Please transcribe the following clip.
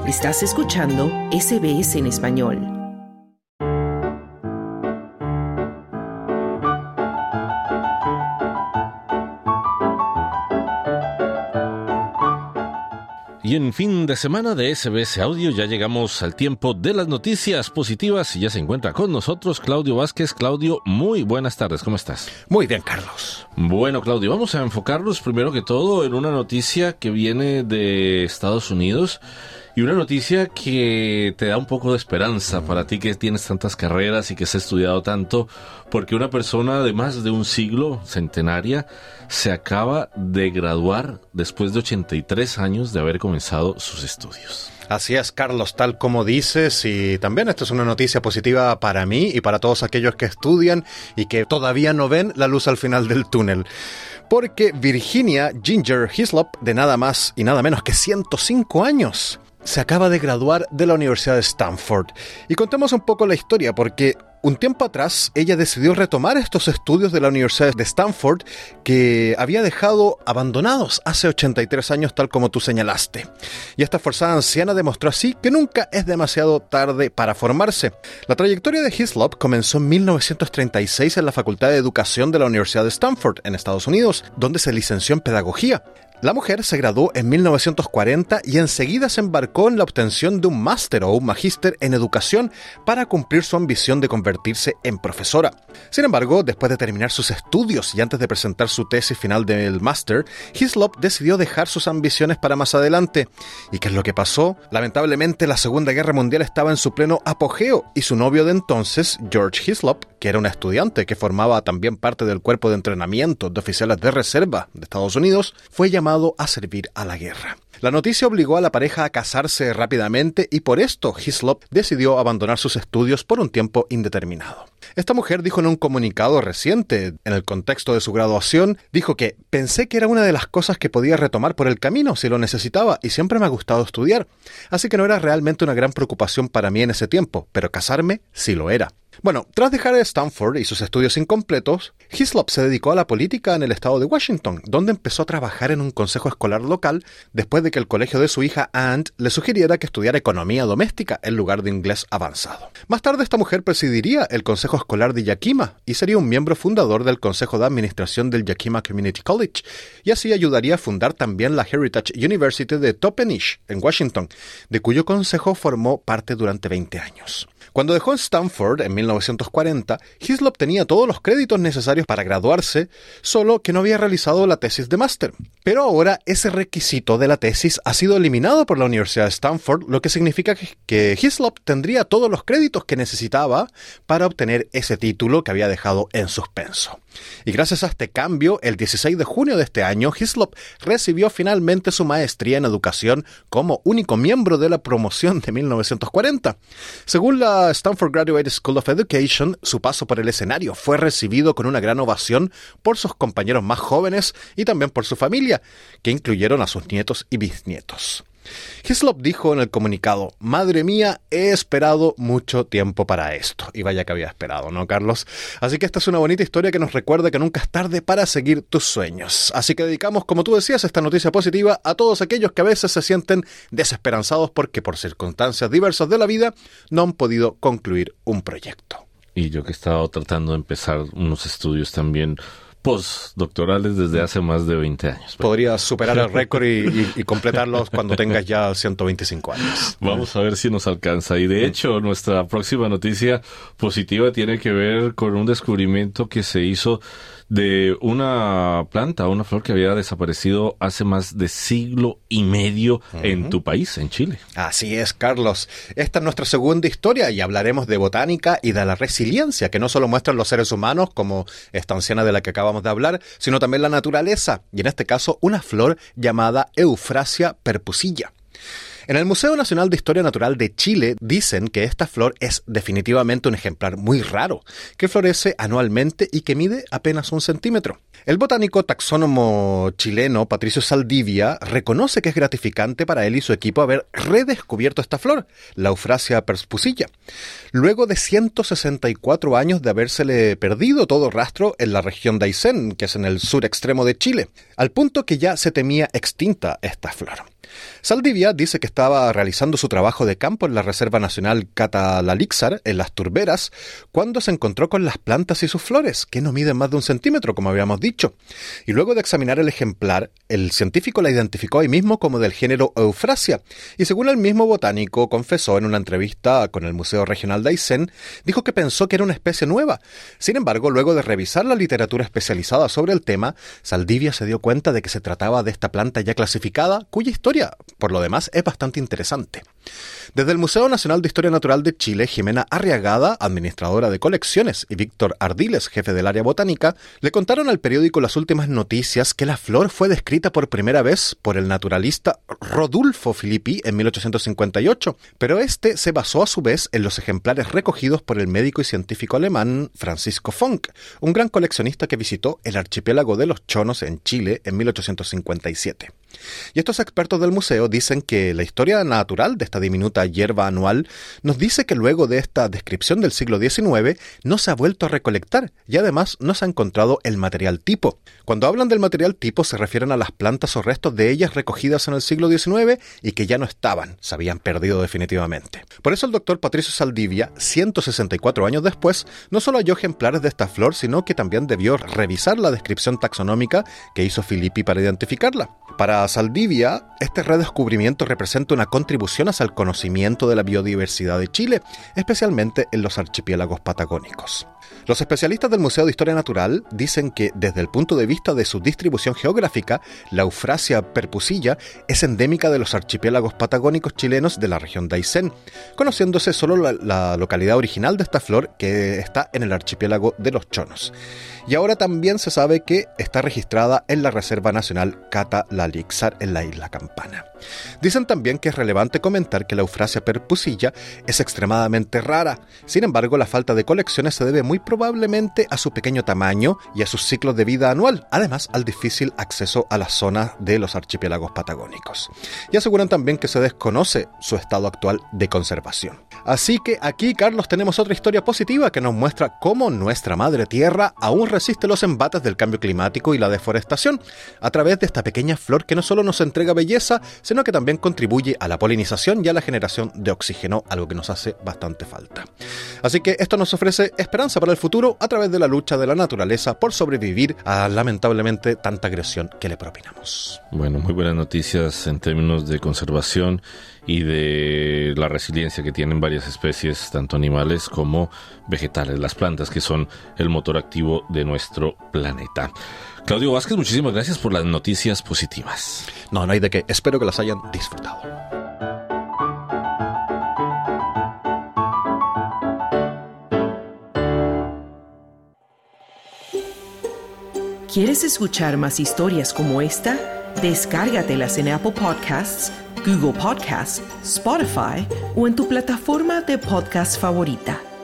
Estás escuchando SBS en español. Y en fin de semana de SBS Audio ya llegamos al tiempo de las noticias positivas y ya se encuentra con nosotros Claudio Vázquez. Claudio, muy buenas tardes, ¿cómo estás? Muy bien, Carlos. Bueno, Claudio, vamos a enfocarnos primero que todo en una noticia que viene de Estados Unidos y una noticia que te da un poco de esperanza para ti que tienes tantas carreras y que has estudiado tanto, porque una persona de más de un siglo, centenaria, se acaba de graduar después de 83 años de haber comenzado sus estudios. Así es, Carlos, tal como dices, y también esta es una noticia positiva para mí y para todos aquellos que estudian y que todavía no ven la luz al final del túnel. Porque Virginia Ginger Hislop, de nada más y nada menos que 105 años, se acaba de graduar de la Universidad de Stanford. Y contemos un poco la historia, porque un tiempo atrás ella decidió retomar estos estudios de la Universidad de Stanford que había dejado abandonados hace 83 años, tal como tú señalaste. Y esta forzada anciana demostró así que nunca es demasiado tarde para formarse. La trayectoria de Hislop comenzó en 1936 en la Facultad de Educación de la Universidad de Stanford, en Estados Unidos, donde se licenció en Pedagogía. La mujer se graduó en 1940 y enseguida se embarcó en la obtención de un máster o un magíster en educación para cumplir su ambición de convertirse en profesora. Sin embargo, después de terminar sus estudios y antes de presentar su tesis final del máster, Hislop decidió dejar sus ambiciones para más adelante. ¿Y qué es lo que pasó? Lamentablemente, la Segunda Guerra Mundial estaba en su pleno apogeo y su novio de entonces, George Hislop, que era un estudiante que formaba también parte del cuerpo de entrenamiento de oficiales de reserva de Estados Unidos, fue llamado a servir a la guerra. La noticia obligó a la pareja a casarse rápidamente y por esto Hislop decidió abandonar sus estudios por un tiempo indeterminado. Esta mujer dijo en un comunicado reciente, en el contexto de su graduación, dijo que pensé que era una de las cosas que podía retomar por el camino si lo necesitaba y siempre me ha gustado estudiar, así que no era realmente una gran preocupación para mí en ese tiempo, pero casarme sí lo era. Bueno, tras dejar Stanford y sus estudios incompletos, Hislop se dedicó a la política en el estado de Washington, donde empezó a trabajar en un consejo escolar local después de que el colegio de su hija Anne le sugiriera que estudiara economía doméstica en lugar de inglés avanzado. Más tarde esta mujer presidiría el consejo escolar de Yakima y sería un miembro fundador del consejo de administración del Yakima Community College, y así ayudaría a fundar también la Heritage University de Toppenish, en Washington, de cuyo consejo formó parte durante 20 años. Cuando dejó Stanford en 1940, Hislop tenía todos los créditos necesarios para graduarse, solo que no había realizado la tesis de máster. Pero ahora ese requisito de la tesis ha sido eliminado por la Universidad de Stanford, lo que significa que Hislop tendría todos los créditos que necesitaba para obtener ese título que había dejado en suspenso. Y gracias a este cambio, el 16 de junio de este año, Hislop recibió finalmente su maestría en educación como único miembro de la promoción de 1940. Según la Stanford Graduate School of Education, su paso por el escenario fue recibido con una gran ovación por sus compañeros más jóvenes y también por su familia, que incluyeron a sus nietos y bisnietos. Hislop dijo en el comunicado: «Madre mía, he esperado mucho tiempo para esto». Y vaya que había esperado, ¿no, Carlos? Así que esta es una bonita historia que nos recuerda que nunca es tarde para seguir tus sueños. Así que dedicamos, como tú decías, esta noticia positiva a todos aquellos que a veces se sienten desesperanzados porque por circunstancias diversas de la vida no han podido concluir un proyecto. Y yo que he estado tratando de empezar unos estudios también postdoctorales desde hace más de 20 años. Podrías superar el récord y completarlos cuando tengas ya 125 años. Vamos a ver si nos alcanza. Y de hecho, nuestra próxima noticia positiva tiene que ver con un descubrimiento que se hizo de una planta, una flor que había desaparecido hace más de siglo y medio en tu país, en Chile. Así es, Carlos. Esta es nuestra segunda historia y hablaremos de botánica y de la resiliencia que no solo muestran los seres humanos, como esta anciana de la que acabamos de hablar, sino también la naturaleza, y en este caso una flor llamada Euphrasia perpusilla. En el Museo Nacional de Historia Natural de Chile dicen que esta flor es definitivamente un ejemplar muy raro, que florece anualmente y que mide apenas 1 centímetro. El botánico taxónomo chileno Patricio Saldivia reconoce que es gratificante para él y su equipo haber redescubierto esta flor, la Euphrasia perpusilla, luego de 164 años de habérsele perdido todo rastro en la región de Aysén, que es en el sur extremo de Chile, al punto que ya se temía extinta esta flor. Saldivia dice que estaba realizando su trabajo de campo en la Reserva Nacional Catalalixar, en las turberas, cuando se encontró con las plantas y sus flores, que no miden más de 1 centímetro, como habíamos dicho. Y luego de examinar el ejemplar, el científico la identificó ahí mismo como del género Euphrasia. Y según el mismo botánico confesó en una entrevista con el Museo Regional de Aysén, dijo que pensó que era una especie nueva. Sin embargo, luego de revisar la literatura especializada sobre el tema, Saldivia se dio cuenta de que se trataba de esta planta ya clasificada, cuya historia, por lo demás, es bastante interesante. Desde el Museo Nacional de Historia Natural de Chile, Jimena Arriagada, administradora de colecciones, y Víctor Ardiles, jefe del área botánica, le contaron al periódico Las Últimas Noticias que la flor fue descrita por primera vez por el naturalista Rodulfo Filippi en 1858, pero este se basó a su vez en los ejemplares recogidos por el médico y científico alemán Francisco Funk, un gran coleccionista que visitó el archipiélago de los Chonos en Chile en 1857. Y estos expertos del museo dicen que la historia natural de esta diminuta hierba anual nos dice que luego de esta descripción del siglo XIX no se ha vuelto a recolectar y además no se ha encontrado el material tipo. Cuando hablan del material tipo se refieren a las plantas o restos de ellas recogidas en el siglo XIX y que ya no estaban, se habían perdido definitivamente. Por eso el doctor Patricio Saldivia, 164 años después, no solo halló ejemplares de esta flor, sino que también debió revisar la descripción taxonómica que hizo Filippi para identificarla. Para Saldivia, este redescubrimiento representa una contribución hacia el conocimiento de la biodiversidad de Chile, especialmente en los archipiélagos patagónicos. Los especialistas del Museo de Historia Natural dicen que, desde el punto de vista de su distribución geográfica, la Euphrasia perpusilla es endémica de los archipiélagos patagónicos chilenos de la región de Aysén, conociéndose solo la localidad original de esta flor, que está en el archipiélago de los Chonos. Y ahora también se sabe que está registrada en la Reserva Nacional Catalalixar en la isla Campana. Dicen también que es relevante comentar que la Euphrasia perpusilla es extremadamente rara. Sin embargo, la falta de colecciones se debe muy probablemente a su pequeño tamaño y a sus ciclos de vida anual, además al difícil acceso a las zonas de los archipiélagos patagónicos. Y aseguran también que se desconoce su estado actual de conservación. Así que aquí, Carlos, tenemos otra historia positiva que nos muestra cómo nuestra madre tierra aún resiste los embates del cambio climático y la deforestación a través de esta pequeña flor que no solo nos entrega belleza, sino que también contribuye a la polinización y a la generación de oxígeno, algo que nos hace bastante falta. Así que esto nos ofrece esperanza para el futuro a través de la lucha de la naturaleza por sobrevivir a, lamentablemente, tanta agresión que le propinamos. Bueno, muy buenas noticias en términos de conservación y de la resiliencia que tienen varias especies, tanto animales como vegetales, las plantas, que son el motor activo de nuestro planeta. Claudio Vázquez, muchísimas gracias por las noticias positivas. No hay de qué. Espero que las hayan disfrutado. ¿Quieres escuchar más historias como esta? Descárgatelas en Apple Podcasts, Google Podcasts, Spotify o en tu plataforma de podcast favorita.